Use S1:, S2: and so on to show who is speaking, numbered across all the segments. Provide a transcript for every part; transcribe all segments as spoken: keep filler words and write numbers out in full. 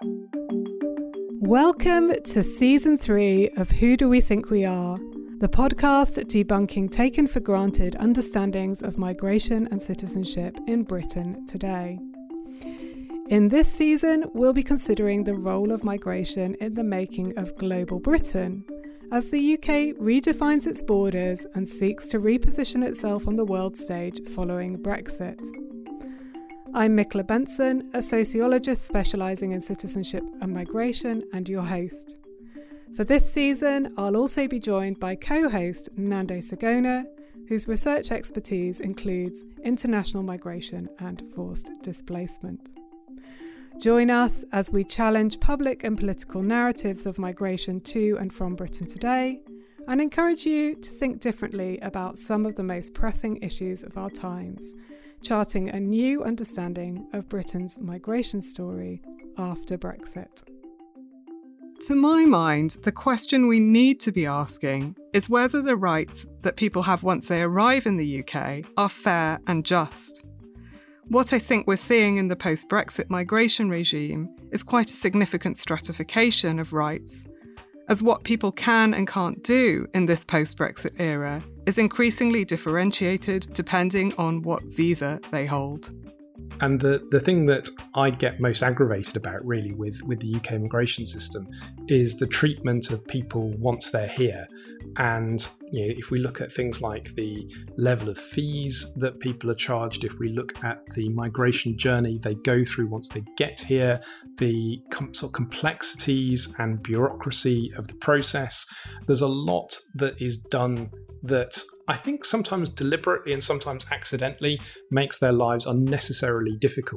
S1: Welcome to Season three of Who Do We Think We Are? The podcast debunking taken for granted understandings of migration and citizenship in Britain today. In this season, we'll be considering the role of migration in the making of global Britain, as the U K redefines its borders and seeks to reposition itself on the world stage following Brexit. I'm Michaela Benson, a sociologist specialising in citizenship and migration, and your host. For this season, I'll also be joined by co-host Nando Sagona, whose research expertise includes international migration and forced displacement. Join us as we challenge public and political narratives of migration to and from Britain today, and encourage you to think differently about some of the most pressing issues of our times, charting a new understanding of Britain's migration story after Brexit.
S2: To my mind, the question we need to be asking is whether the rights that people have once they arrive in the U K are fair and just. What I think we're seeing in the post-Brexit migration regime is quite a significant stratification of rights, as what people can and can't do in this post-Brexit era is increasingly differentiated depending on what visa they hold.
S3: And the, the thing that I get most aggravated about really with, with the U K immigration system is the treatment of people once they're here. And you know, if we look at things like the level of fees that people are charged, if we look at the migration journey they go through once they get here, the com- sort of complexities and bureaucracy of the process, there's a lot that is done that I think sometimes deliberately and sometimes accidentally makes their lives unnecessarily difficult.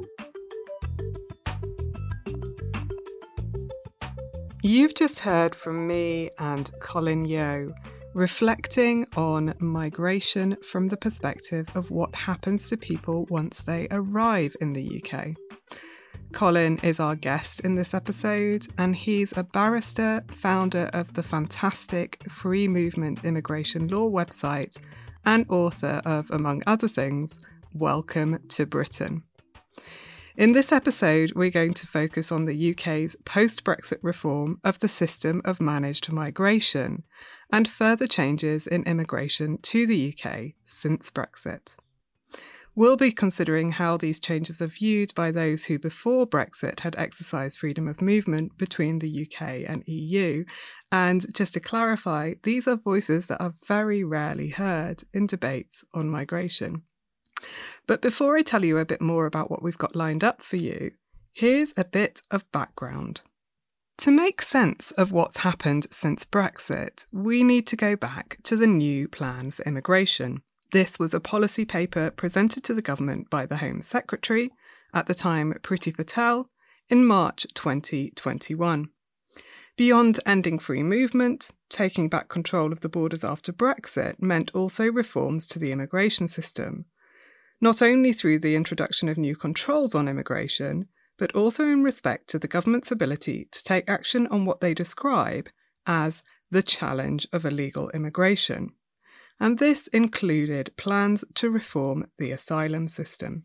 S2: You've just heard from me and Colin Yeo, reflecting on migration from the perspective of what happens to people once they arrive in the U K. Colin is our guest in this episode, and he's a barrister, founder of the fantastic Free Movement Immigration Law website, and author of, among other things, Welcome to Britain. In this episode, we're going to focus on the U K's post-Brexit reform of the system of managed migration and further changes in immigration to the U K since Brexit. We'll be considering how these changes are viewed by those who before Brexit had exercised freedom of movement between the U K and E U. And just to clarify, these are voices that are very rarely heard in debates on migration. But before I tell you a bit more about what we've got lined up for you, here's a bit of background. To make sense of what's happened since Brexit, we need to go back to the new plan for immigration. This was a policy paper presented to the government by the Home Secretary, at the time Priti Patel, in March twenty twenty-one. Beyond ending free movement, taking back control of the borders after Brexit meant also reforms to the immigration system, not only through the introduction of new controls on immigration, but also in respect to the government's ability to take action on what they describe as the challenge of illegal immigration. And this included plans to reform the asylum system.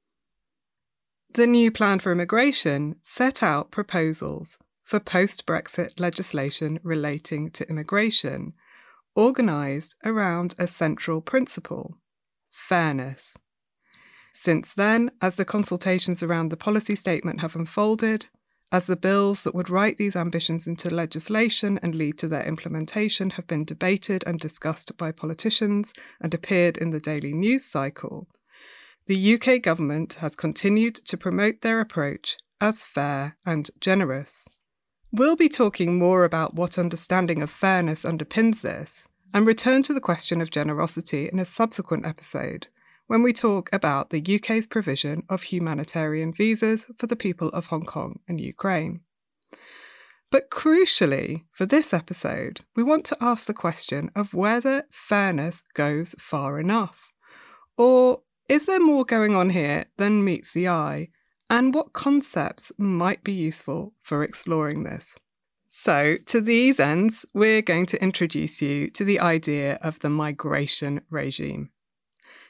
S2: The new plan for immigration set out proposals for post-Brexit legislation relating to immigration, organised around a central principle: fairness. Since then, as the consultations around the policy statement have unfolded, as the bills that would write these ambitions into legislation and lead to their implementation have been debated and discussed by politicians and appeared in the daily news cycle, the U K government has continued to promote their approach as fair and generous. We'll be talking more about what understanding of fairness underpins this, and return to the question of generosity in a subsequent episode, when we talk about the U K's provision of humanitarian visas for the people of Hong Kong and Ukraine. But crucially, for this episode, we want to ask the question of whether fairness goes far enough. Or is there more going on here than meets the eye, and what concepts might be useful for exploring this? So, to these ends, we're going to introduce you to the idea of the migration regime.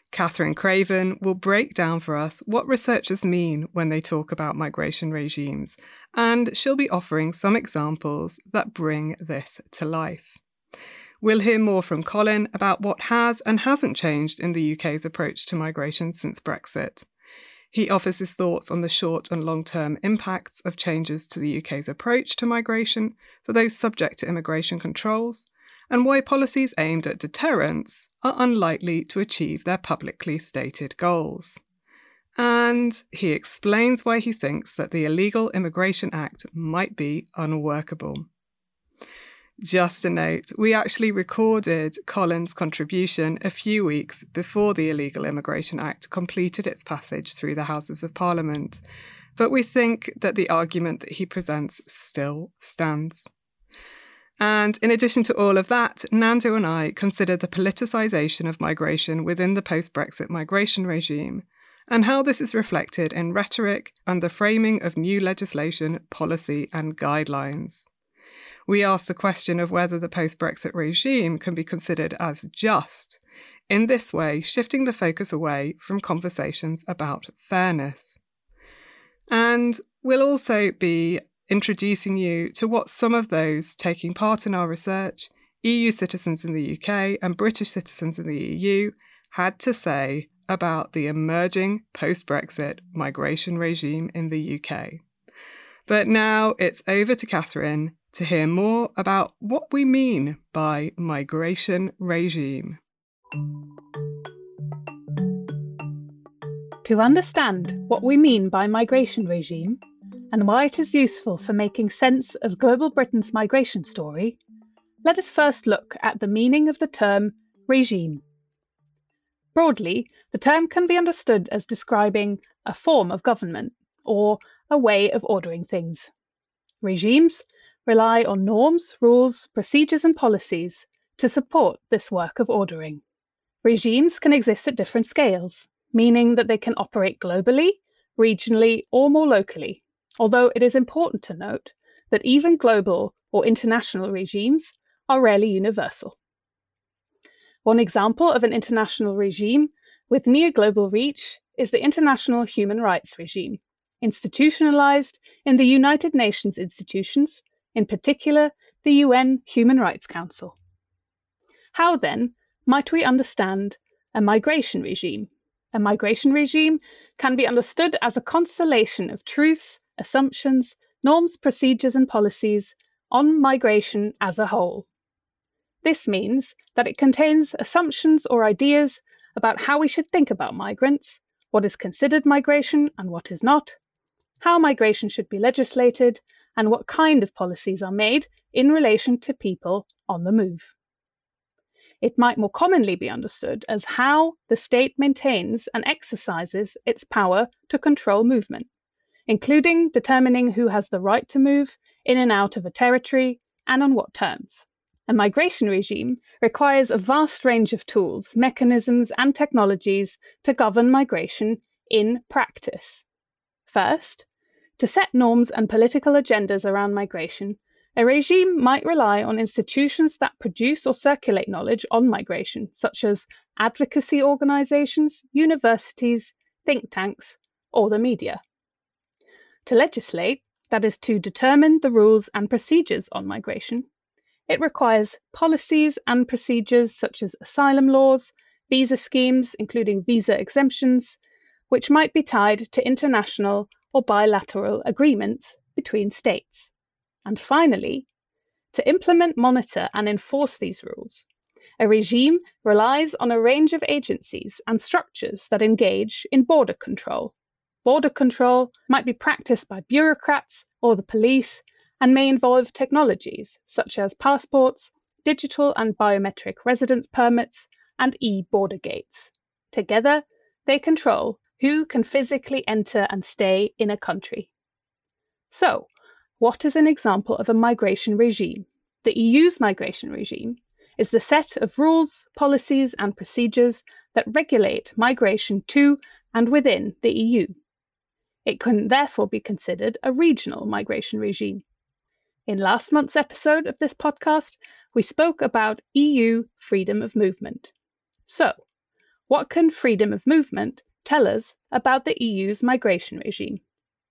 S2: Catherine Craven will break down for us what researchers mean when they talk about migration regimes, and she'll be offering some examples that bring this to life. We'll hear more from Colin about what has and hasn't changed in the U K's approach to migration since Brexit. He offers his thoughts on the short and long-term impacts of changes to the U K's approach to migration for those subject to immigration controls, and why policies aimed at deterrence are unlikely to achieve their publicly stated goals. And he explains why he thinks that the Illegal Immigration Act might be unworkable. Just a note, we actually recorded Colin's contribution a few weeks before the Illegal Immigration Act completed its passage through the Houses of Parliament, but we think that the argument that he presents still stands. And in addition to all of that, Nando and I consider the politicisation of migration within the post-Brexit migration regime and how this is reflected in rhetoric and the framing of new legislation, policy and guidelines. We ask the question of whether the post-Brexit regime can be considered as just, in this way shifting the focus away from conversations about fairness. And we'll also be introducing you to what some of those taking part in our research, E U citizens in the U K and British citizens in the E U, had to say about the emerging post-Brexit migration regime in the U K. But now it's over to Catherine to hear more about what we mean by migration regime.
S1: To understand what we mean by migration regime, and why it is useful for making sense of global Britain's migration story, let us first look at the meaning of the term regime. Broadly, the term can be understood as describing a form of government, or a way of ordering things. Regimes rely on norms, rules, procedures and policies to support this work of ordering. Regimes can exist at different scales, meaning that they can operate globally, regionally or more locally, although it is important to note that even global or international regimes are rarely universal. One example of an international regime with near global reach is the international human rights regime, institutionalized in the United Nations institutions, in particular the U N Human Rights Council. How then might we understand a migration regime? A migration regime can be understood as a constellation of truths, assumptions, norms, procedures and policies on migration as a whole. This means that it contains assumptions or ideas about how we should think about migrants, what is considered migration and what is not, how migration should be legislated, and what kind of policies are made in relation to people on the move. It might more commonly be understood as how the state maintains and exercises its power to control movement, including determining who has the right to move in and out of a territory and on what terms. A migration regime requires a vast range of tools, mechanisms, and technologies to govern migration in practice. First, to set norms and political agendas around migration, a regime might rely on institutions that produce or circulate knowledge on migration, such as advocacy organizations, universities, think tanks, or the media. To legislate, that is to determine the rules and procedures on migration, it requires policies and procedures such as asylum laws, visa schemes, including visa exemptions, which might be tied to international or bilateral agreements between states. And finally, to implement, monitor, and enforce these rules, a regime relies on a range of agencies and structures that engage in border control. Border control might be practiced by bureaucrats or the police and may involve technologies such as passports, digital and biometric residence permits, and e-border gates. Together, they control who can physically enter and stay in a country. So, what is an example of a migration regime? The E U's migration regime is the set of rules, policies, and procedures that regulate migration to and within the E U. It can therefore be considered a regional migration regime. In last month's episode of this podcast, we spoke about E U freedom of movement. So,
S4: what can freedom of movement tell us about the E U's migration regime?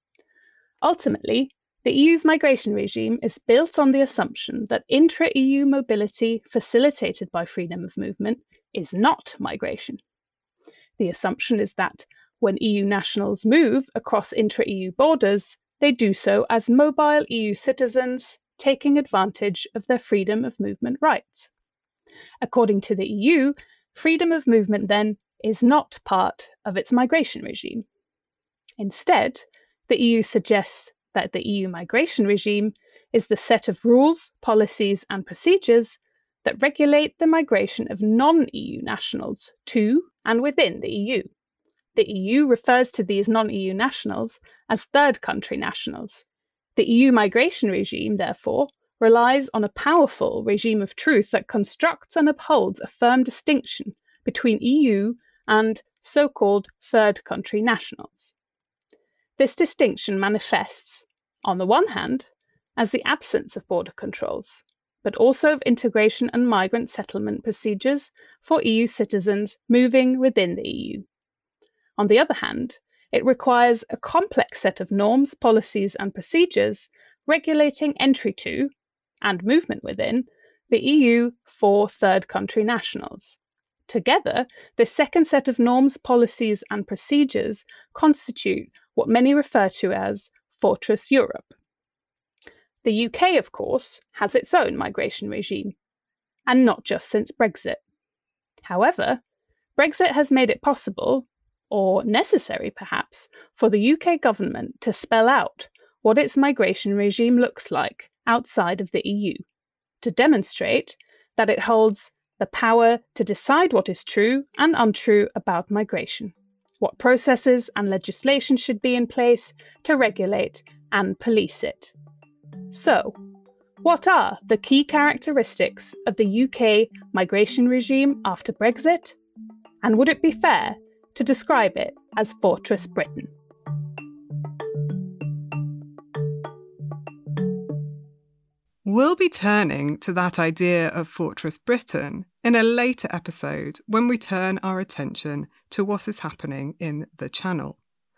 S4: Ultimately, the E U's migration regime is built on the assumption that intra-E U mobility facilitated by freedom of movement is not migration. The assumption is that when E U nationals move across intra-E U borders, they do so as mobile E U citizens, taking advantage of their freedom of movement rights. According to the E U, freedom of movement then is not part of its migration regime. Instead, the E U suggests that the E U migration regime is the set of rules, policies, and procedures that regulate the migration of non-E U nationals to and within the E U. The E U refers to these non-E U nationals as third country nationals. The E U migration regime, therefore, relies on a powerful regime of truth that constructs and upholds a firm distinction between E U and so-called third country nationals. This distinction manifests, on the one hand, as the absence of border controls, but also of integration and migrant settlement procedures for E U citizens moving within the E U. On the other hand, it requires a complex set of norms, policies, and procedures regulating entry to and movement within the E U for third country nationals. Together, this second set of norms, policies, and procedures constitute what many refer to as Fortress Europe. The U K, of course, has its own migration regime, and not just since Brexit. However, Brexit has made it possible, or necessary perhaps, for the U K government to spell out what its migration regime looks like outside of the E U, to demonstrate that it holds the power to decide what is true and untrue about migration, what processes and legislation should be in place to regulate and police it. So, what are the key characteristics of the U K migration regime after Brexit? And would it be fair to describe it as Fortress Britain?
S2: We'll be turning to that idea of Fortress Britain in a later episode when we turn our attention to what is happening in the Channel.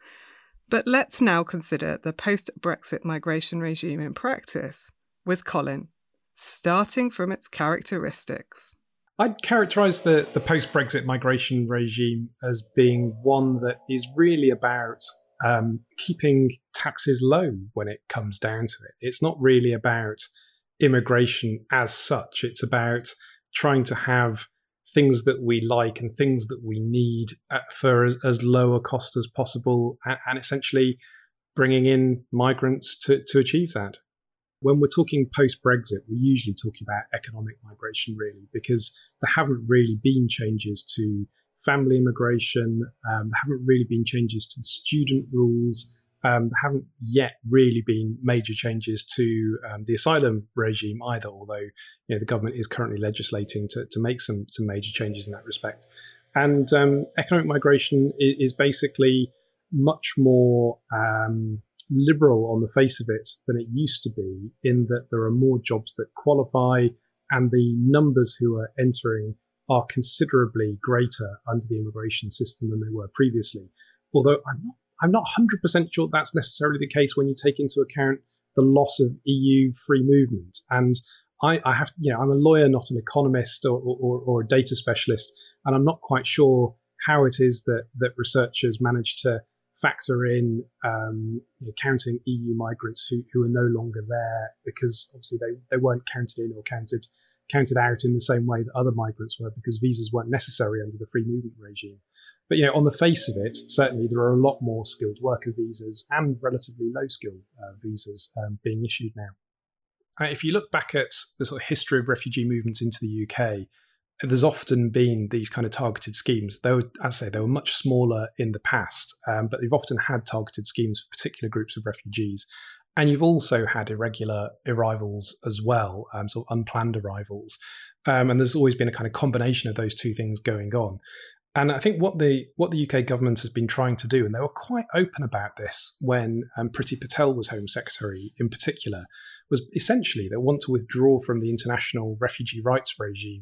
S2: But let's now consider the post-Brexit migration regime in practice with Colin, starting from its characteristics.
S3: I'd characterise the, the post-Brexit migration regime as being one that is really about um, keeping taxes low when it comes down to it. It's not really about immigration as such. It's about trying to have things that we like and things that we need uh, for as, as low a cost as possible, and, and essentially bringing in migrants to, to achieve that. When we're talking post-Brexit, we're usually talking about economic migration, really, because there haven't really been changes to family immigration, um, there haven't really been changes to the student rules, um, there haven't yet really been major changes to um, the asylum regime either, although you know, the government is currently legislating to, to make some, some major changes in that respect. And um, economic migration is, is basically much more um, liberal on the face of it than it used to be, in that there are more jobs that qualify and the numbers who are entering are considerably greater under the immigration system than they were previously. Although I'm not, I'm not one hundred percent sure that's necessarily the case when you take into account the loss of E U free movement. And I, I have, you know, I'm a lawyer, not an economist or, or, or a data specialist, and I'm not quite sure how it is that that researchers manage to factor in um, you know, counting E U migrants who, who are no longer there, because obviously they, they weren't counted in or counted counted out in the same way that other migrants were, because visas weren't necessary under the free movement regime. But you know, on the face of it, certainly there are a lot more skilled worker visas and relatively low skilled uh, visas um, being issued now. Uh, if you look back at the sort of history of refugee movements into the U K, there's often been these kind of targeted schemes. They were, as I say, they were much smaller in the past, um, but they've often had targeted schemes for particular groups of refugees. And you've also had irregular arrivals as well, um, sort of unplanned arrivals. Um, and there's always been a kind of combination of those two things going on. And I think what the what the U K government has been trying to do, and they were quite open about this when um, Priti Patel was Home Secretary in particular, was essentially they want to withdraw from the international refugee rights regime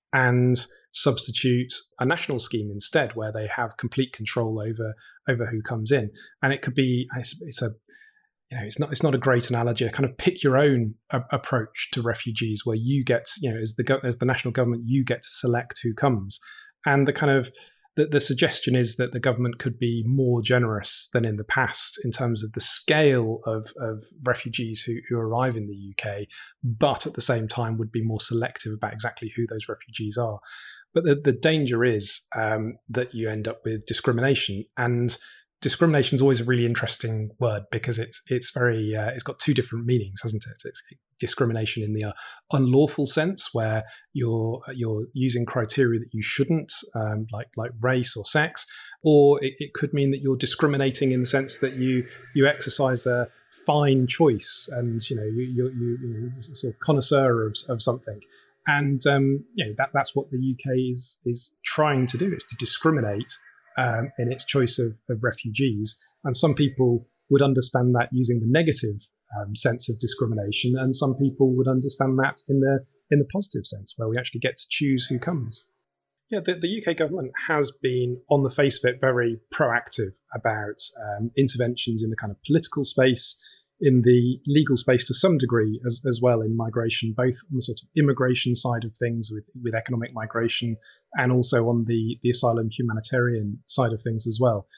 S3: and substitute a national scheme instead, where they have complete control over over who comes in. And it could be it's, it's a you know it's not it's not a great analogy. A kind of pick your own a, approach to refugees, where you get you know as the as the national government you get to select who comes, and the kind of The, the suggestion is that the government could be more generous than in the past in terms of the scale of, of refugees who, who arrive in the U K, but at the same time would be more selective about exactly who those refugees are. But the, the danger is um, that you end up with discrimination. And discrimination is always a really interesting word because it's it's very uh, it's got two different meanings, hasn't it? It's discrimination in the uh, unlawful sense, where you're you're using criteria that you shouldn't, um, like like race or sex, or it, it could mean that you're discriminating in the sense that you you exercise a fine choice, and you know you you, you, you know, sort of connoisseur of, of something. And um, you know that that's what the U K is is trying to do, is to discriminate Um, in its choice of, of refugees. And some people would understand that using the negative um, sense of discrimination, and some people would understand that in the in the positive sense, where we actually get to choose who comes. Yeah, the, the U K government has been, on the face of it, very proactive about um, interventions in the kind of political space, in the legal space to some degree as, as well in migration, both on the sort of immigration side of things with, with economic migration, and also on the, the asylum humanitarian side of things as well.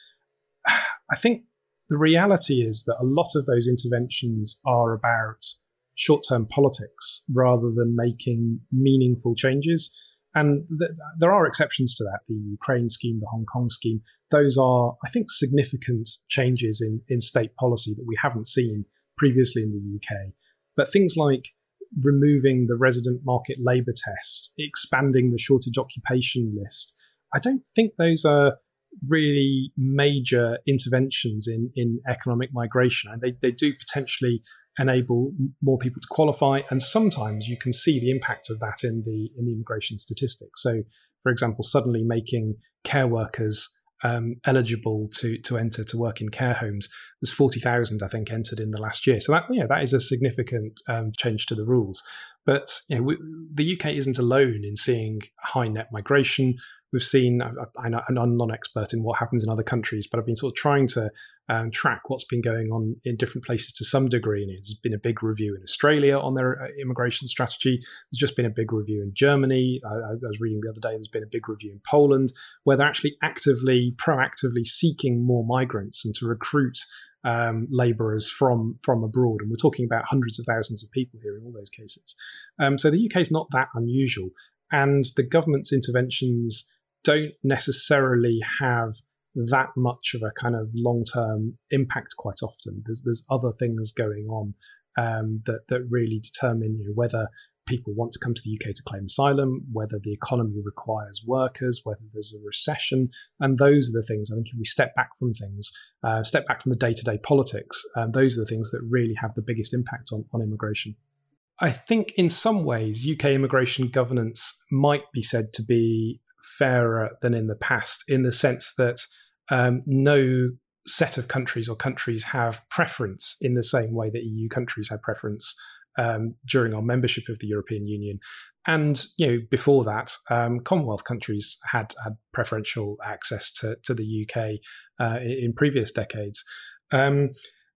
S3: I think the reality is that a lot of those interventions are about short-term politics rather than making meaningful changes. And th- there are exceptions to that, the Ukraine scheme, the Hong Kong scheme. Those are, I think, significant changes in, in state policy that we haven't seen previously in the U K. But things like removing the resident market labour test, expanding the shortage occupation list, I don't think those are really major interventions in, in economic migration. And they, they do potentially enable more people to qualify, and sometimes you can see the impact of that in the in the immigration statistics. So, for example, suddenly making care workers um, eligible to to enter to work in care homes. There's forty thousand, I think, entered in the last year. So that yeah, that is a significant um, change to the rules. But you know, we, the U K isn't alone in seeing high net migration. We've seen, I, I, I'm not an expert in what happens in other countries, but I've been sort of trying to um, track what's been going on in different places to some degree. And there's been a big review in Australia on their uh, immigration strategy. There's just been a big review in Germany. I, I was reading the other day, there's been a big review in Poland, where they're actually actively, proactively seeking more migrants and to recruit um, labourers from, from abroad. And we're talking about hundreds of thousands of people here in all those cases. Um, so the U K is not that unusual. And the government's interventions don't necessarily have that much of a kind of long-term impact quite often. There's there's other things going on um, that, that really determine you know, whether people want to come to the U K to claim asylum, whether the economy requires workers, whether there's a recession. And those are the things, I think, if we step back from things, uh, step back from the day-to-day politics, um, those are the things that really have the biggest impact on, on immigration. I think in some ways, U K immigration governance might be said to be fairer than in the past, in the sense that um, no set of countries or countries have preference in the same way that E U countries had preference um, during our membership of the European Union. And you know, before that, um, Commonwealth countries had had preferential access to, to the U K uh, in previous decades. Um,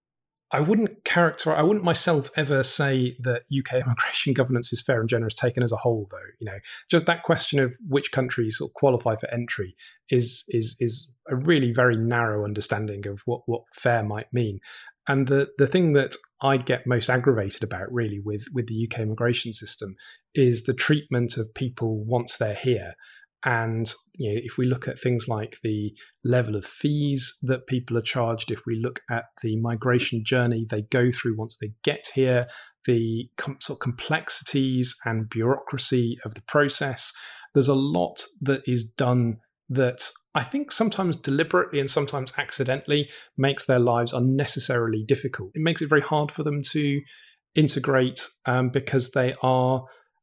S3: I wouldn't characterize, I wouldn't myself ever say that U K immigration governance is fair and generous taken as a whole, though. You know, just that question of which countries sort of qualify for entry is is is a really very narrow understanding of what, what fair might mean. And the, the thing that I get most aggravated about really with, with the U K immigration system is the treatment of people once they're here. And you know, if we look at things like the level of fees that people are charged, if we look at the migration journey they go through once they get here, the com- sort of complexities and bureaucracy of the process, there's a lot that is done that I think sometimes deliberately and sometimes accidentally makes their lives unnecessarily difficult. It makes it very hard for them to integrate um, because they are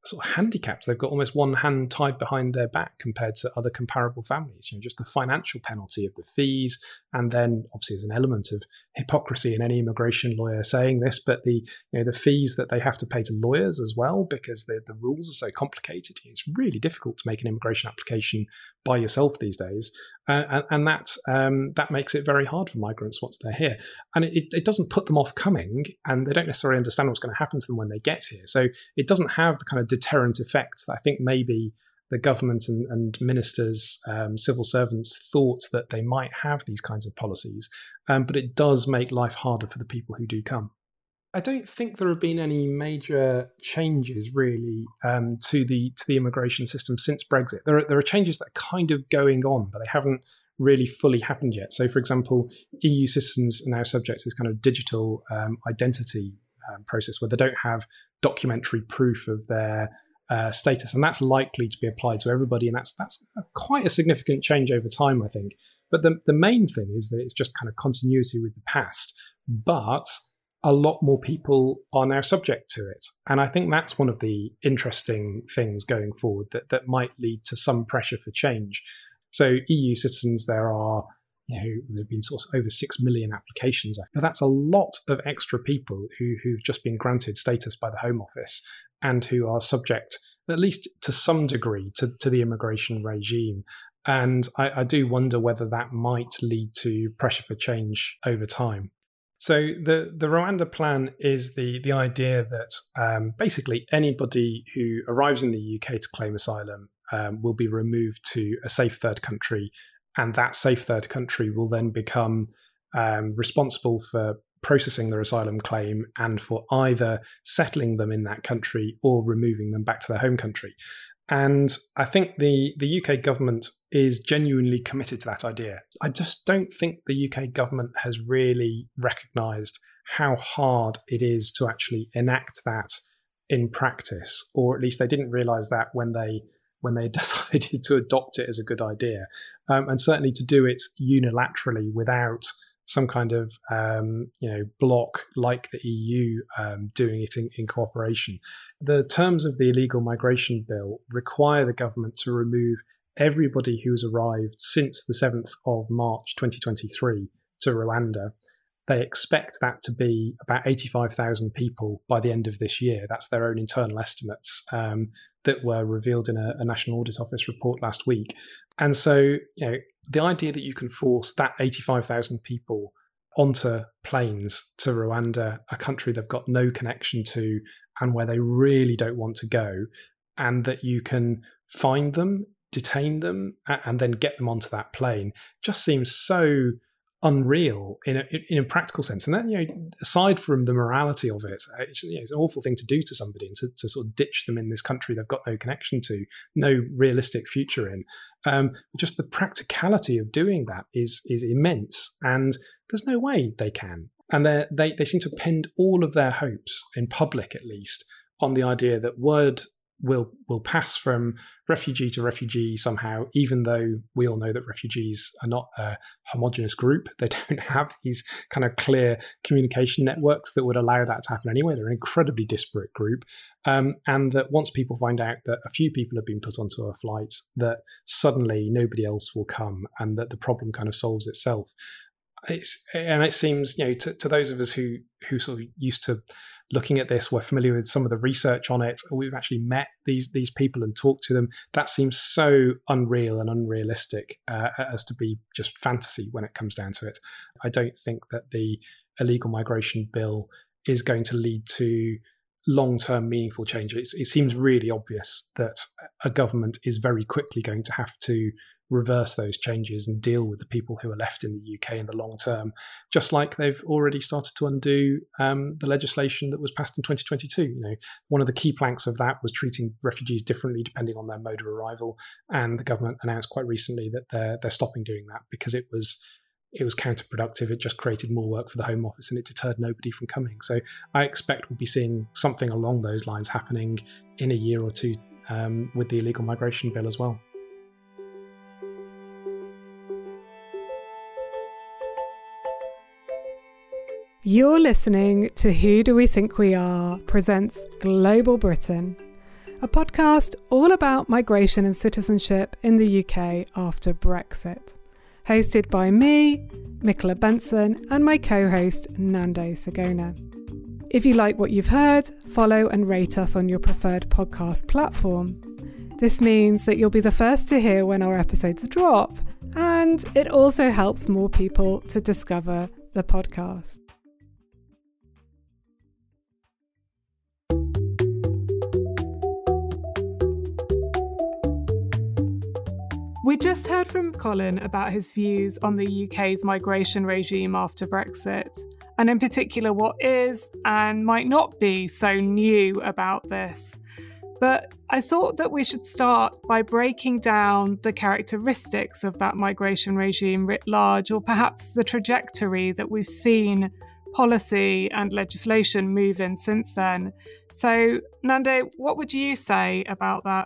S3: sort of handicapped. They've got almost one hand tied behind their back compared to other comparable families. You know, just the financial penalty of the fees, and then obviously there's an element of hypocrisy in any immigration lawyer saying this, but the you know the fees that they have to pay to lawyers as well, because the the rules are so complicated. It's really difficult to make an immigration application by yourself these days, uh, and, and that um, that makes it very hard for migrants once they're here, and it, it doesn't put them off coming, and they don't necessarily understand what's going to happen to them when they get here. So it doesn't have the kind of deterrent effects that I think maybe the government and, and ministers, um, civil servants thought that they might have these kinds of policies, um, but it does make life harder for the people who do come. I don't think there have been any major changes really um, to the to the immigration system since Brexit. There are, there are changes that are kind of going on, but they haven't really fully happened yet. So, for example, E U citizens are now subject to this kind of digital um, identity um, process where they don't have documentary proof of their uh, status, and that's likely to be applied to everybody. And that's that's quite a significant change over time, I think. But the the main thing is that it's just kind of continuity with the past, but a lot more people are now subject to it. And I think that's one of the interesting things going forward that, that might lead to some pressure for change. So E U citizens, there are, you know, there have been sort of over six million applications. But that's a lot of extra people who, who've just been granted status by the Home Office and who are subject, at least to some degree, to, to the immigration regime. And I, I do wonder whether that might lead to pressure for change over time. So the, the Rwanda plan is the, the idea that um, basically anybody who arrives in the U K to claim asylum um, will be removed to a safe third country, and that safe third country will then become um, responsible for processing their asylum claim and for either settling them in that country or removing them back to their home country. And I think the, the U K government is genuinely committed to that idea. I just don't think the U K government has really recognised how hard it is to actually enact that in practice, or at least they didn't realise that when they when they decided to adopt it as a good idea, um, and certainly to do it unilaterally without some kind of um, you know bloc like the E U um, doing it in, in cooperation. The terms of the illegal migration bill require the government to remove everybody who's arrived since the seventh of March twenty twenty-three to Rwanda. They expect that to be about eighty-five thousand people by the end of this year. That's their own internal estimates um, that were revealed in a, a National Audit Office report last week. And so, you know, the idea that you can force that eighty-five thousand people onto planes to Rwanda, a country they've got no connection to and where they really don't want to go, and that you can find them, detain them, and then get them onto that plane, just seems so unreal in a, in a practical sense. And then, you know, aside from the morality of it, it's, you know, it's an awful thing to do to somebody, and to, to sort of ditch them in this country they've got no connection to, no realistic future in. Um, just the practicality of doing that is is immense, and there's no way they can. And they they seem to have pinned all of their hopes, in public at least, on the idea that word will will pass from refugee to refugee somehow, even though we all know that refugees are not a homogenous group. They don't have these kind of clear communication networks that would allow that to happen anyway. They're an incredibly disparate group. Um, and that once people find out that a few people have been put onto a flight, that suddenly nobody else will come, and that the problem kind of solves itself. It's, and it seems, you know, to, to those of us who who sort of used to looking at this, we're familiar with some of the research on it, or we've actually met these these people and talked to them. That seems so unreal and unrealistic uh, as to be just fantasy when it comes down to it. I don't think that the illegal migration bill is going to lead to long-term meaningful change. It's, it seems really obvious that a government is very quickly going to have to reverse those changes and deal with the people who are left in the U K in the long term, just like they've already started to undo um, the legislation that was passed in twenty twenty-two. You know, one of the key planks of that was treating refugees differently depending on their mode of arrival, and the government announced quite recently that they're they're stopping doing that because it was it was counterproductive. It just created more work for the Home Office and it deterred nobody from coming. So I expect we'll be seeing something along those lines happening in a year or two um, with the illegal migration bill as well.
S1: You're listening to Who Do We Think We Are presents Global Britain, a podcast all about migration and citizenship in the U K after Brexit. Hosted by me, Michaela Benson, and my co-host, Nando Sagona. If you like what you've heard, follow and rate us on your preferred podcast platform. This means that you'll be the first to hear when our episodes drop, and it also helps more people to discover the podcast. We just heard from Colin about his views on the U K's migration regime after Brexit, and in particular what is and might not be so new about this. But I thought that we should start by breaking down the characteristics of that migration regime writ large, or perhaps the trajectory that we've seen policy and legislation move in since then. So, Nando, what would you say about that?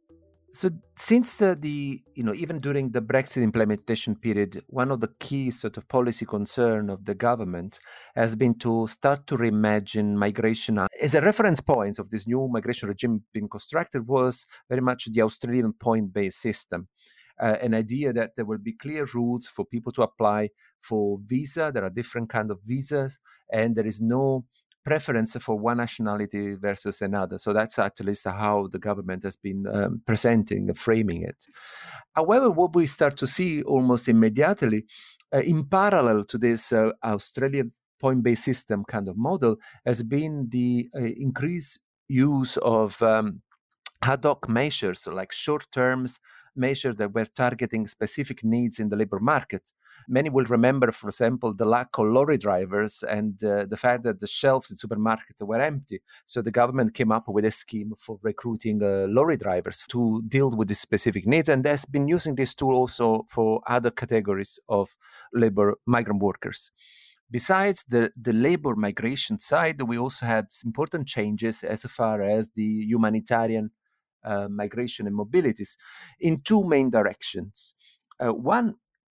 S5: So since the, the, you know, even during the Brexit implementation period, one of the key sort of policy concern of the government has been to start to reimagine migration. As a reference point of this new migration regime being constructed was very much the Australian point-based system. Uh, an idea that there will be clear rules for people to apply for visa. There are different kinds of visas, and there is no preference for one nationality versus another. So that's at least how the government has been um, presenting, framing it. However, what we start to see almost immediately, uh, in parallel to this uh, Australian point-based system kind of model, has been the uh, increased use of um, ad hoc measures, so like short-term measures that were targeting specific needs in the labor market. Many will remember, for example, the lack of lorry drivers and uh, the fact that the shelves in supermarkets were empty. So the government came up with a scheme for recruiting uh, lorry drivers to deal with these specific needs, and has been using this tool also for other categories of labor migrant workers. Besides the, the labor migration side, we also had important changes as far as the humanitarian Uh, migration and mobilities in two main directions. Uh, one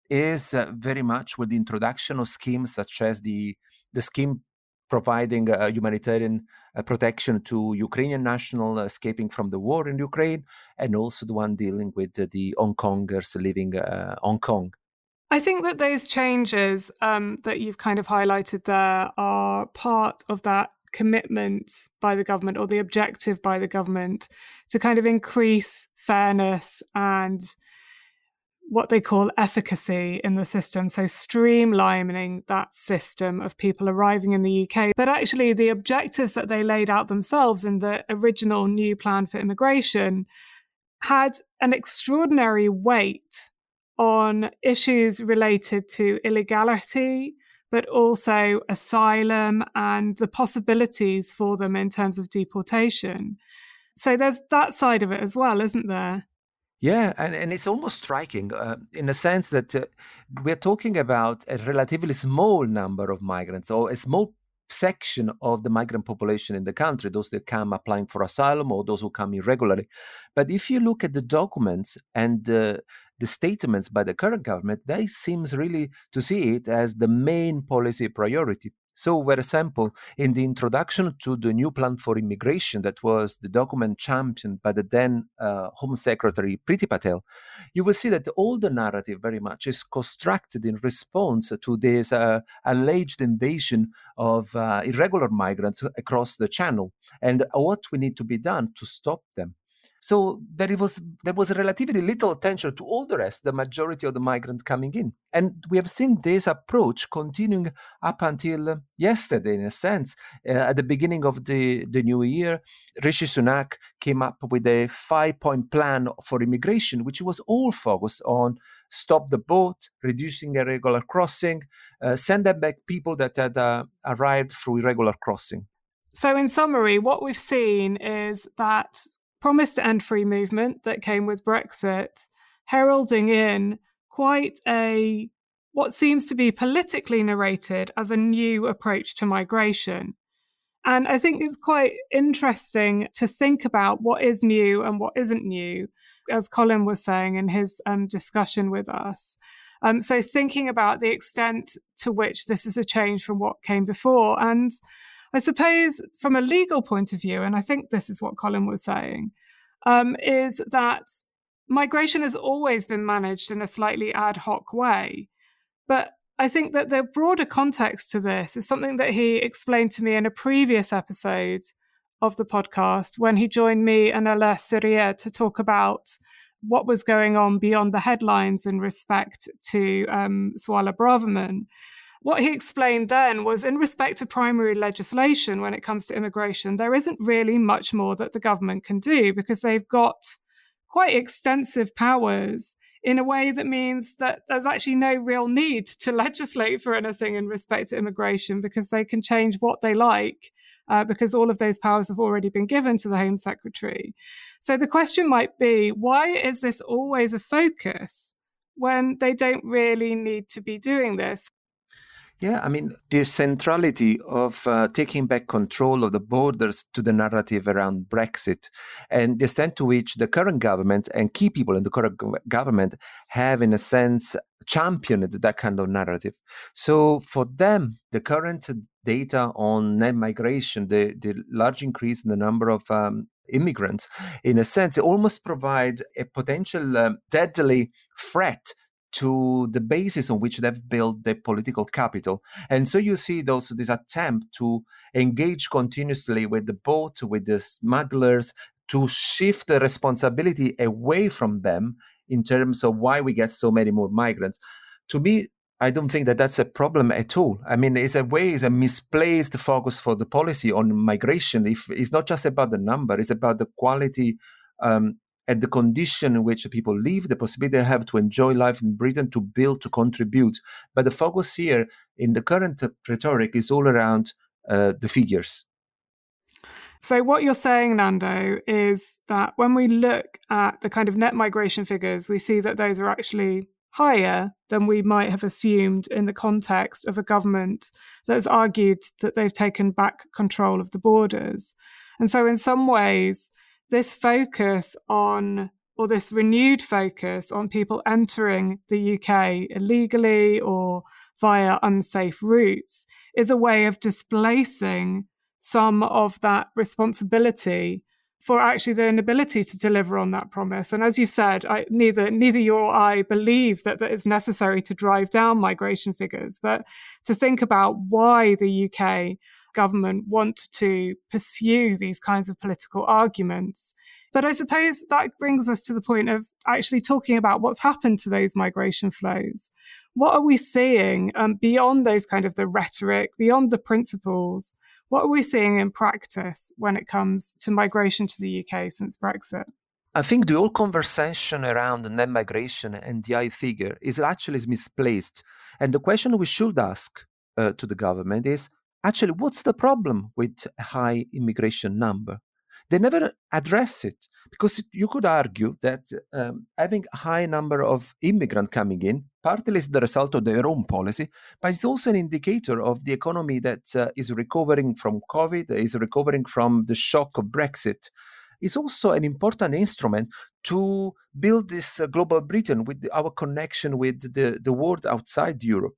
S5: is uh, very much with the introduction of schemes such as the, the scheme providing uh, humanitarian uh, protection to Ukrainian nationals escaping from the war in Ukraine, and also the one dealing with uh, the Hong Kongers living uh, Hong Kong.
S1: I think that those changes um, that you've kind of highlighted there are part of that commitment by the government, or the objective by the government, to kind of increase fairness and what they call efficacy in the system. So streamlining that system of people arriving in the U K. But actually the objectives that they laid out themselves in the original new plan for immigration had an extraordinary weight on issues related to illegality, but also asylum and the possibilities for them in terms of deportation. So there's that side of it as well, isn't there?
S5: Yeah, and, and it's almost striking uh, in the sense that uh, we're talking about a relatively small number of migrants, or a small section of the migrant population in the country, those that come applying for asylum or those who come irregularly. But if you look at the documents and uh, the statements by the current government, they seems really to see it as the main policy priority. So, for example, in the introduction to the new plan for immigration, that was the document championed by the then uh, Home Secretary Priti Patel, you will see that all the narrative very much is constructed in response to this uh, alleged invasion of uh, irregular migrants across the channel, and what we need to be done to stop them. So there was there was relatively little attention to all the rest, the majority of the migrants coming in. And we have seen this approach continuing up until yesterday, in a sense. Uh, at the beginning of the, the new year, Rishi Sunak came up with a five-point plan for immigration, which was all focused on stop the boat, reducing irregular crossing, uh, send them back people that had uh, arrived through irregular crossing.
S1: So in summary, what we've seen is that promised end-free movement that came with Brexit, heralding in quite a, what seems to be politically narrated as a new approach to migration. And I think it's quite interesting to think about what is new and what isn't new, as Colin was saying in his um, discussion with us. Um, so thinking about the extent to which this is a change from what came before. And I suppose from a legal point of view, and I think this is what Colin was saying, um, is that migration has always been managed in a slightly ad hoc way. But I think that the broader context to this is something that he explained to me in a previous episode of the podcast when he joined me and Alain Sirier to talk about what was going on beyond the headlines in respect to um, Suella Braverman. What he explained then was in respect to primary legislation when it comes to immigration, there isn't really much more that the government can do because they've got quite extensive powers in a way that means that there's actually no real need to legislate for anything in respect to immigration because they can change what they like uh, because all of those powers have already been given to the Home Secretary. So the question might be, why is this always a focus when they don't really need to be doing this?
S5: Yeah, I mean, the centrality of uh, taking back control of the borders to the narrative around Brexit and the extent to which the current government and key people in the current government have, in a sense, championed that kind of narrative. So for them, the current data on net migration, the, the large increase in the number of um, immigrants, in a sense, it almost provides a potential um, deadly threat to the basis on which they've built their political capital. And so you see those this attempt to engage continuously with the boat, with the smugglers, to shift the responsibility away from them in terms of why we get so many more migrants. To me, I don't think that that's a problem at all. I mean, it's a way, it's a misplaced focus for the policy on migration. If it's not just about the number, it's about the quality um, and the condition in which people live, the possibility they have to enjoy life in Britain, to build, to contribute. But the focus here in the current rhetoric is all around uh, the figures.
S1: So what you're saying, Nando, is that when we look at the kind of net migration figures, we see that those are actually higher than we might have assumed in the context of a government that has argued that they've taken back control of the borders. And so in some ways, this focus on, or this renewed focus on people entering the U K illegally or via unsafe routes is a way of displacing some of that responsibility for actually the inability to deliver on that promise. And as you said, I, neither neither you or I believe that that is necessary to drive down migration figures, but to think about why the U K government want to pursue these kinds of political arguments. But I suppose that brings us to the point of actually talking about what's happened to those migration flows. What are we seeing um, beyond those kind of the rhetoric, beyond the principles? What are we seeing in practice when it comes to migration to the U K since Brexit?
S5: I think the whole conversation around net migration and the high figure is actually misplaced. And the question we should ask uh, to the government is, actually, what's the problem with a high immigration number? They never address it, because you could argue that um, having a high number of immigrants coming in partly is the result of their own policy, but it's also an indicator of the economy that uh, is recovering from COVID, is recovering from the shock of Brexit. It's also an important instrument to build this uh, global Britain with our connection with the, the world outside Europe.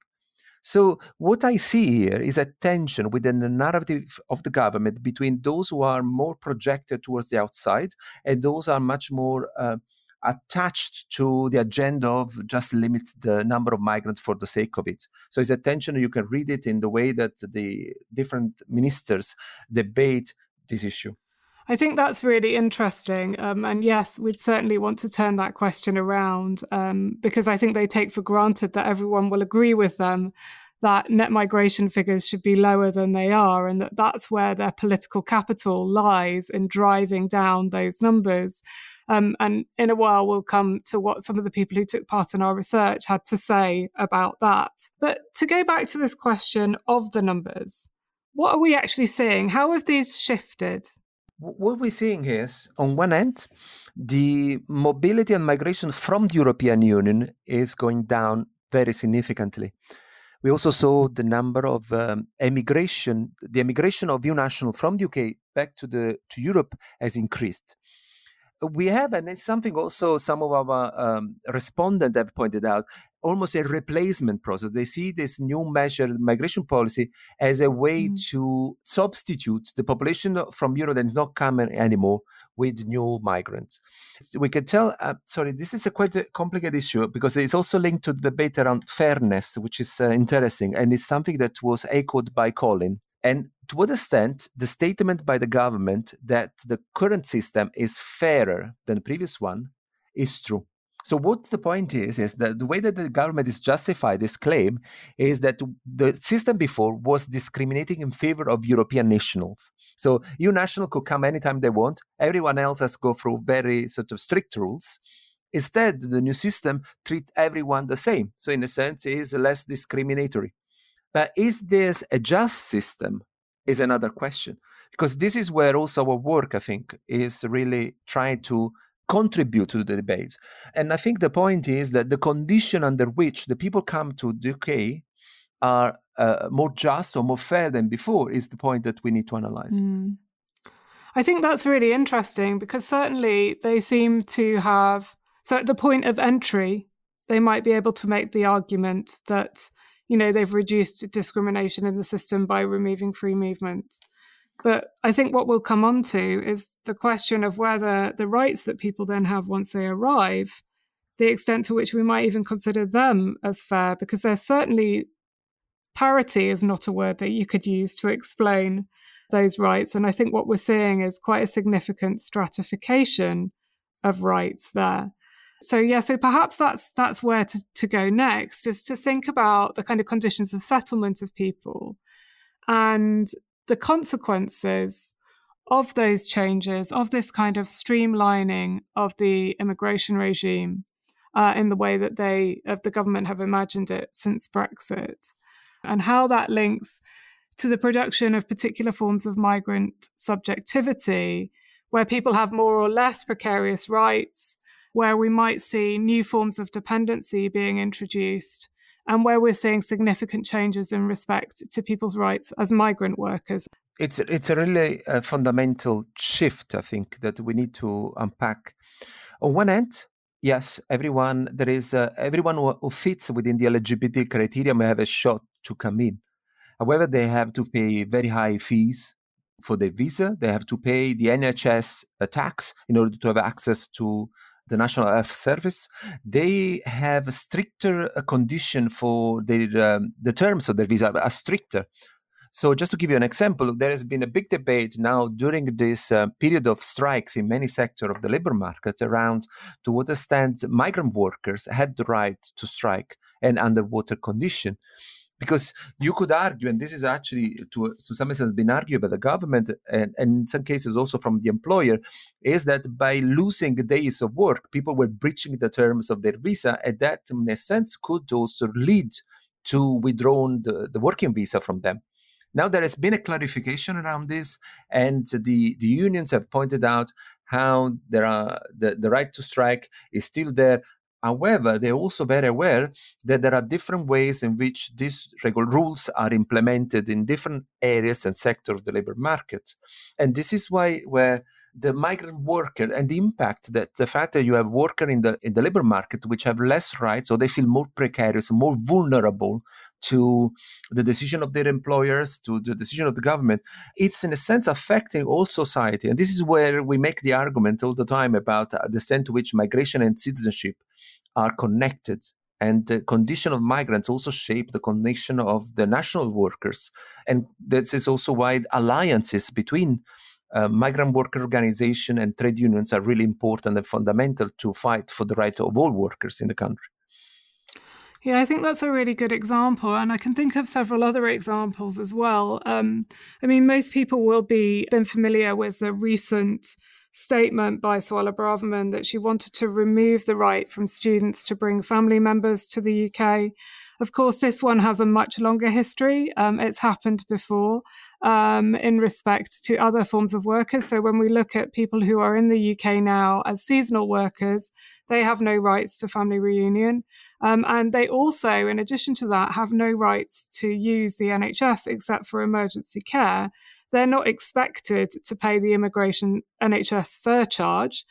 S5: So what I see here is a tension within the narrative of the government between those who are more projected towards the outside and those who are much more uh, attached to the agenda of just limit the number of migrants for the sake of it. So it's a tension. You can read it in the way that the different ministers debate this issue.
S1: I think that's really interesting. Um, and yes, we'd certainly want to turn that question around um, because I think they take for granted that everyone will agree with them that net migration figures should be lower than they are, and that that's where their political capital lies in driving down those numbers. Um, and in a while, we'll come to what some of the people who took part in our research had to say about that. But to go back to this question of the numbers, what are we actually seeing? How have these shifted?
S5: What we're seeing is, on one end, the mobility and migration from the European Union is going down very significantly. We also saw the number of um, emigration, the emigration of E U nationals from the U K back to the to Europe has increased. We have, and it's something also some of our um, respondents have pointed out, almost a replacement process. They see this new measure, migration policy, as a way mm. to substitute the population from Europe that is not coming anymore with new migrants. We can tell, uh, sorry, this is a quite a complicated issue because it's also linked to the debate around fairness, which is uh, interesting, and it's something that was echoed by Colin. And to what extent the statement by the government that the current system is fairer than the previous one is true. So what the point is, is that the way that the government is justifying this claim is that the system before was discriminating in favor of European nationals. So E U national could come anytime they want. Everyone else has to go through very sort of strict rules. Instead, the new system treats everyone the same. So in a sense, it is less discriminatory. But is this a just system is another question. Because this is where also our work, I think, is really trying to contribute to the debate. And I think the point is that the condition under which the people come to the U K are uh, more just or more fair than before is the point that we need to analyze.
S1: Mm. I think that's really interesting because certainly they seem to have, so at the point of entry, they might be able to make the argument that, you know, they've reduced discrimination in the system by removing free movement. But I think what we'll come on to is the question of whether the rights that people then have once they arrive, the extent to which we might even consider them as fair, because there's certainly parity is not a word that you could use to explain those rights. And I think what we're seeing is quite a significant stratification of rights there. So yeah, so perhaps that's that's where to, to go next, is to think about the kind of conditions of settlement of people and the consequences of those changes, of this kind of streamlining of the immigration regime uh, in the way that they, of the government have imagined it since Brexit, and how that links to the production of particular forms of migrant subjectivity, where people have more or less precarious rights, where we might see new forms of dependency being introduced, and where we're seeing significant changes in respect to people's rights as migrant workers.
S5: It's it's a really uh, fundamental shift, I think, that we need to unpack. On one end, yes, everyone there is uh, everyone who, who fits within the eligibility criteria may have a shot to come in. However, they have to pay very high fees for their visa. They have to pay the N H S tax in order to have access to the National Health Service. They have a stricter condition for their um, the terms of their visa are stricter. So just to give you an example, there has been a big debate now during this uh, period of strikes in many sectors of the labor market around to what extent migrant workers had the right to strike and under what condition. Because you could argue, and this is actually to, to some extent been argued by the government and, and in some cases also from the employer, is that by losing days of work, people were breaching the terms of their visa, and that in a sense could also lead to withdrawing the, the working visa from them. Now there has been a clarification around this, and the, the unions have pointed out how there are the, the right to strike is still there. However, they're also very aware that there are different ways in which these regular rules are implemented in different areas and sectors of the labor market. And this is why where the migrant worker and the impact that the fact that you have workers in the in the labor market which have less rights, or they feel more precarious, more vulnerable to the decision of their employers, to the decision of the government, it's in a sense affecting all society. And this is where we make the argument all the time about the extent to which migration and citizenship are connected. And the condition of migrants also shape the condition of the national workers. And this is also why alliances between uh, migrant worker organization and trade unions are really important and fundamental to fight for the right of all workers in the country.
S1: Yeah, I think that's a really good example. And I can think of several other examples as well. Um, I mean, most people will be been familiar with the recent statement by Suella Braverman that she wanted to remove the right from students to bring family members to the U K. Of course, this one has a much longer history. Um, it's happened before um, in respect to other forms of workers. So when we look at people who are in the U K now as seasonal workers, they have no rights to family reunion. Um, and they also, in addition to that, have no rights to use the N H S except for emergency care. They're not expected to pay the immigration N H S surcharge.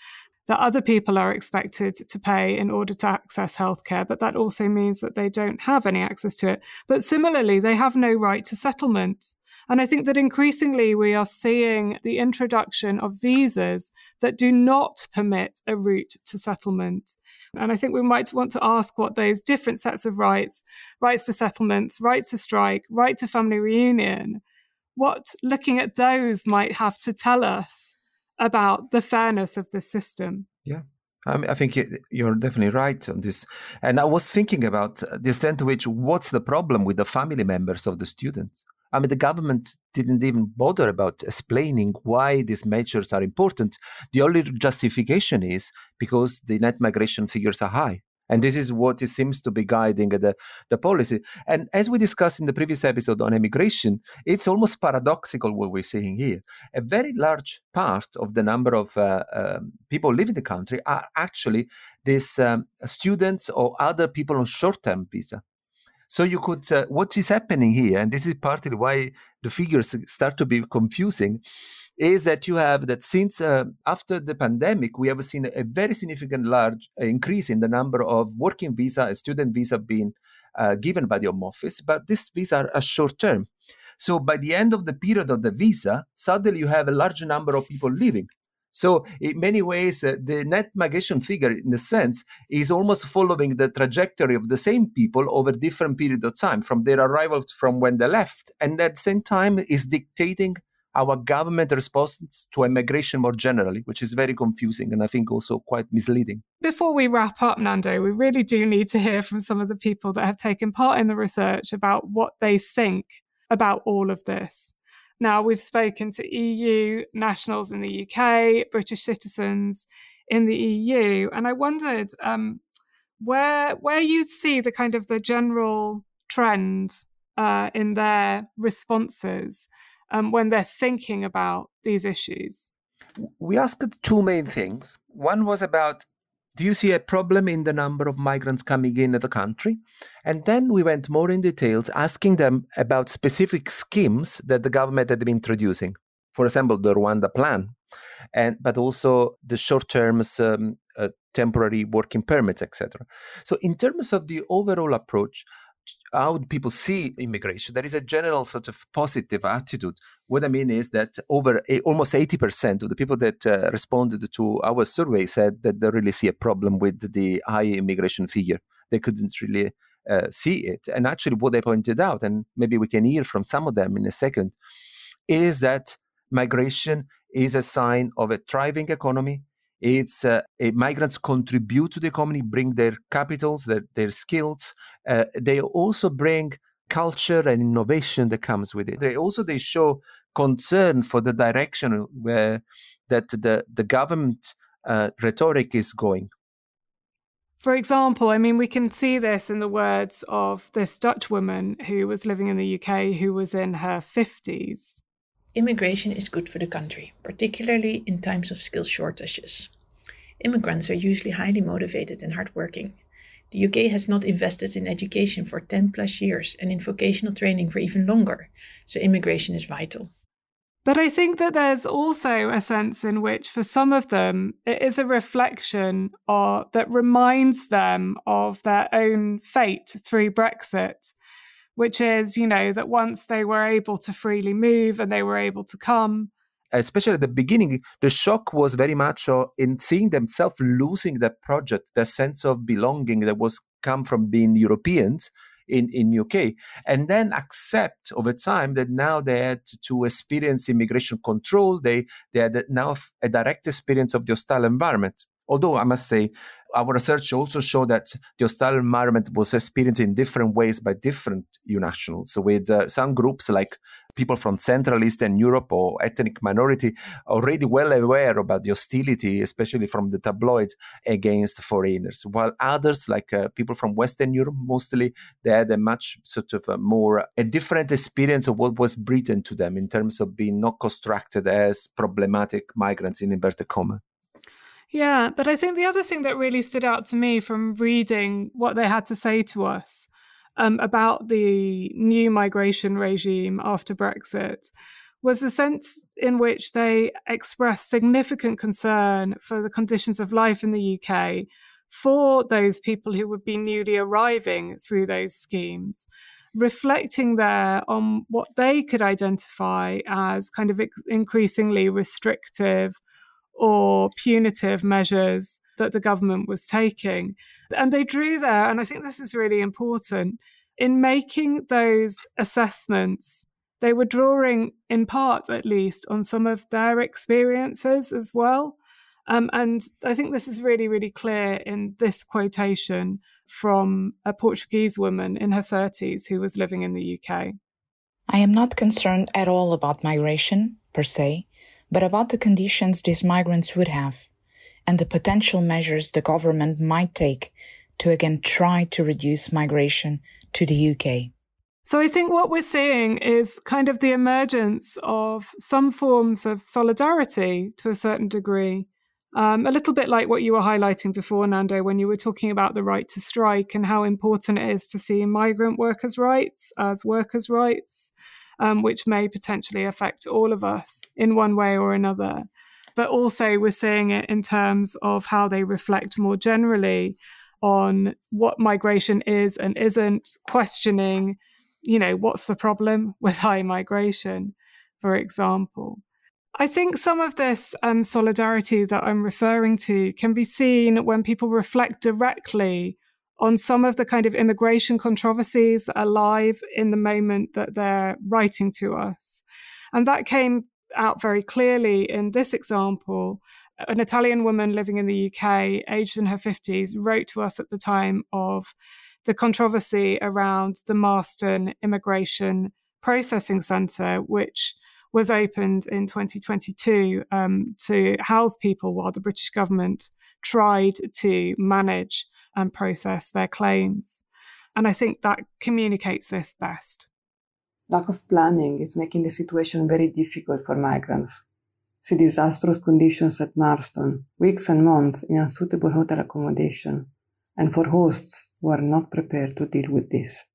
S1: that other people are expected to pay in order to access healthcare, but that also means that they don't have any access to it. But similarly, they have no right to settlement. And I think that increasingly we are seeing the introduction of visas that do not permit a route to settlement. And I think we might want to ask what those different sets of rights, rights to settlements, right to strike, right to family reunion, what looking at those might have to tell us about the fairness of this system.
S5: Yeah. I, mean, I think you're definitely right on this. And I was thinking about the extent to which, what's the problem with the family members of the students? I mean, the government didn't even bother about explaining why these measures are important. The only justification is because the net migration figures are high. And this is what it seems to be guiding the, the policy. And as we discussed in the previous episode on immigration, it's almost paradoxical what we're seeing here. A very large part of the number of uh, uh, people living in the country are actually these um, students or other people on short-term visa. So you could, uh, what is happening here, and this is partly why the figures start to be confusing, is that you have that since uh, after the pandemic, we have seen a very significant large increase in the number of working visa and student visa being uh, given by the Home Office, but these visas are short term. So by the end of the period of the visa, suddenly you have a large number of people leaving. So in many ways, uh, the net migration figure, in a sense, is almost following the trajectory of the same people over different periods of time, from their arrival from when they left, and at the same time is dictating our government response to immigration more generally, which is very confusing and I think also quite misleading.
S1: Before we wrap up, Nando, we really do need to hear from some of the people that have taken part in the research about what they think about all of this. Now, we've spoken to E U nationals in the U K, British citizens in the E U, and I wondered um, where where you'd see the kind of the general trend uh, in their responses um, when they're thinking about these issues.
S5: We asked two main things. One was about, do you see a problem in the number of migrants coming into the country? And then we went more in details, asking them about specific schemes that the government had been introducing. For example, the Rwanda plan, and but also the short-term um, uh, temporary working permits, et cetera. So in terms of the overall approach, how do people see immigration? There is a general sort of positive attitude. What I mean is that over a, almost eighty percent of the people that uh, responded to our survey said that they really see a problem with the high immigration figure. They couldn't really uh, see it. And actually what they pointed out, and maybe we can hear from some of them in a second, is that migration is a sign of a thriving economy. It's uh, migrants contribute to the economy, bring their capitals, their, their skills. Uh, they also bring culture and innovation that comes with it. They also they show concern for the direction where that the the government uh, rhetoric is going.
S1: For example, I mean, we can see this in the words of this Dutch woman who was living in the U K, who was in her fifties.
S6: Immigration is good for the country, particularly in times of skill shortages. Immigrants are usually highly motivated and hardworking. The U K has not invested in education for ten plus years and in vocational training for even longer, so immigration is vital.
S1: But I think that there's also a sense in which, for some of them, it is a reflection or that reminds them of their own fate through Brexit, which is, you know, that once they were able to freely move and they were able to come.
S5: Especially at the beginning, the shock was very much in seeing themselves losing that project, the sense of belonging that was come from being Europeans in, in U K, and then accept over time that now they had to experience immigration control. They, they had now a direct experience of the hostile environment. Although I must say, our research also showed that the hostile environment was experienced in different ways by different E U nationals, with uh, some groups like people from Central Eastern Europe or ethnic minority already well aware about the hostility, especially from the tabloids, against foreigners, while others, like uh, people from Western Europe, mostly, they had a much sort of a more, a different experience of what was Britain to them in terms of being not constructed as problematic migrants in inverted commas.
S1: Yeah, but I think the other thing that really stood out to me from reading what they had to say to us um, about the new migration regime after Brexit was the sense in which they expressed significant concern for the conditions of life in the U K for those people who would be newly arriving through those schemes, reflecting there on what they could identify as kind of ex- increasingly restrictive or punitive measures that the government was taking. And they drew there, and I think this is really important, in making those assessments, they were drawing, in part at least, on some of their experiences as well. Um, and I think this is really, really clear in this quotation from a Portuguese woman in her thirties who was living in the U K.
S7: I am not concerned at all about migration, per se, but about the conditions these migrants would have and the potential measures the government might take to again try to reduce migration to the U K.
S1: So I think what we're seeing is kind of the emergence of some forms of solidarity to a certain degree. Um, a little bit like what you were highlighting before, Nando, when you were talking about the right to strike and how important it is to see migrant workers' rights as workers' rights, um, which may potentially affect all of us in one way or another. But also we're seeing it in terms of how they reflect more generally on what migration is and isn't, questioning, you know, what's the problem with high migration, for example. I think some of this um, solidarity that I'm referring to can be seen when people reflect directly on some of the kind of immigration controversies that are live in the moment that they're writing to us. And that came out very clearly in this example. An Italian woman living in the U K, aged in her fifties, wrote to us at the time of the controversy around the Marston Immigration Processing Centre, which was opened in twenty twenty-two um, to house people while the British government tried to manage and process their claims. And I think that communicates this best.
S8: Lack of planning is making the situation very difficult for migrants. See disastrous conditions at Marston, weeks and months in unsuitable hotel accommodation, and for hosts who are not prepared to deal with this.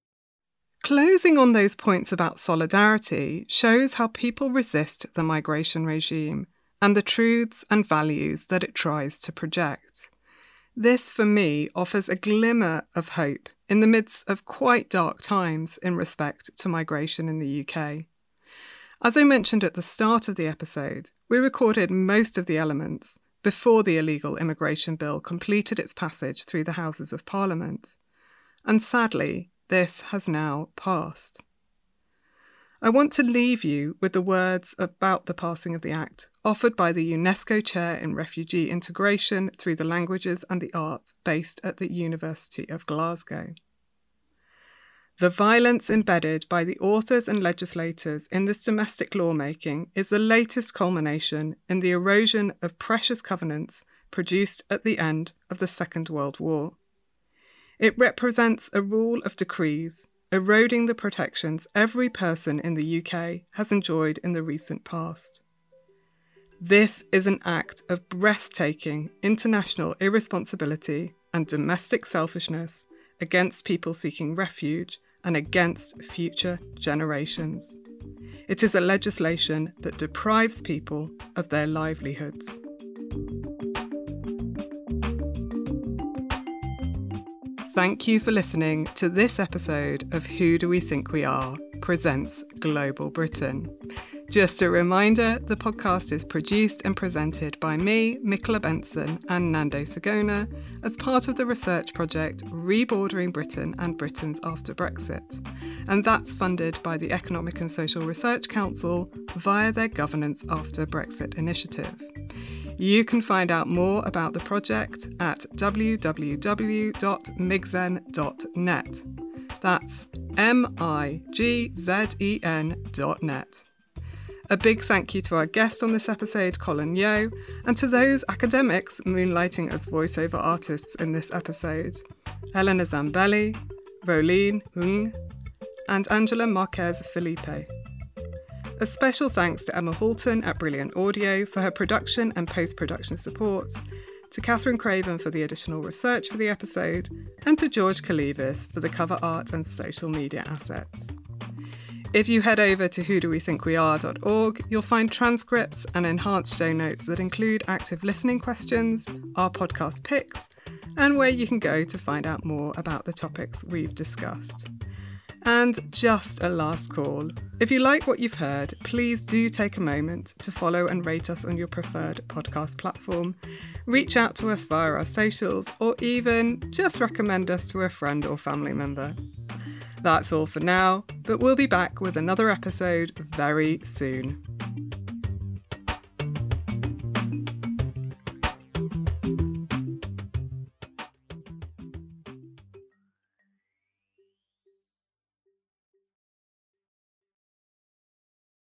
S2: Closing on those points about solidarity shows how people resist the migration regime and the truths and values that it tries to project. This, for me, offers a glimmer of hope in the midst of quite dark times in respect to migration in the U K. As I mentioned at the start of the episode, we recorded most of the elements before the illegal immigration bill completed its passage through the Houses of Parliament. And sadly, this has now passed. I want to leave you with the words about the passing of the Act offered by the UNESCO Chair in Refugee Integration through the Languages and the Arts based at the University of Glasgow. The violence embedded by the authors and legislators in this domestic lawmaking is the latest culmination in the erosion of precious covenants produced at the end of the Second World War. It represents a rule of decrees, eroding the protections every person in the U K has enjoyed in the recent past. This is an act of breathtaking international irresponsibility and domestic selfishness against people seeking refuge and against future generations. It is a legislation that deprives people of their livelihoods. Thank you for listening to this episode of Who Do We Think We Are? Presents Global Britain. Just a reminder, the podcast is produced and presented by me, Michaela Benson, and Nando Sagona as part of the research project Rebordering Britain and Britons After Brexit. And that's funded by the Economic and Social Research Council via their Governance After Brexit initiative. You can find out more about the project at w w w dot migzen dot net. That's M I G Z E N dot net. A big thank you to our guest on this episode, Colin Yeo, and to those academics moonlighting as voiceover artists in this episode, Elena Zambelli, Roline Hung, and Angela Marquez Felipe. A special thanks to Emma Halton at Brilliant Audio for her production and post-production support, to Catherine Craven for the additional research for the episode, and to George Kalivis for the cover art and social media assets. If you head over to who do we think we are dot org, you'll find transcripts and enhanced show notes that include active listening questions, our podcast picks, and where you can go to find out more about the topics we've discussed. And just a last call. If you like what you've heard, please do take a moment to follow and rate us on your preferred podcast platform. Reach out to us via our socials, or even just recommend us to a friend or family member. That's all for now, but we'll be back with another episode very soon.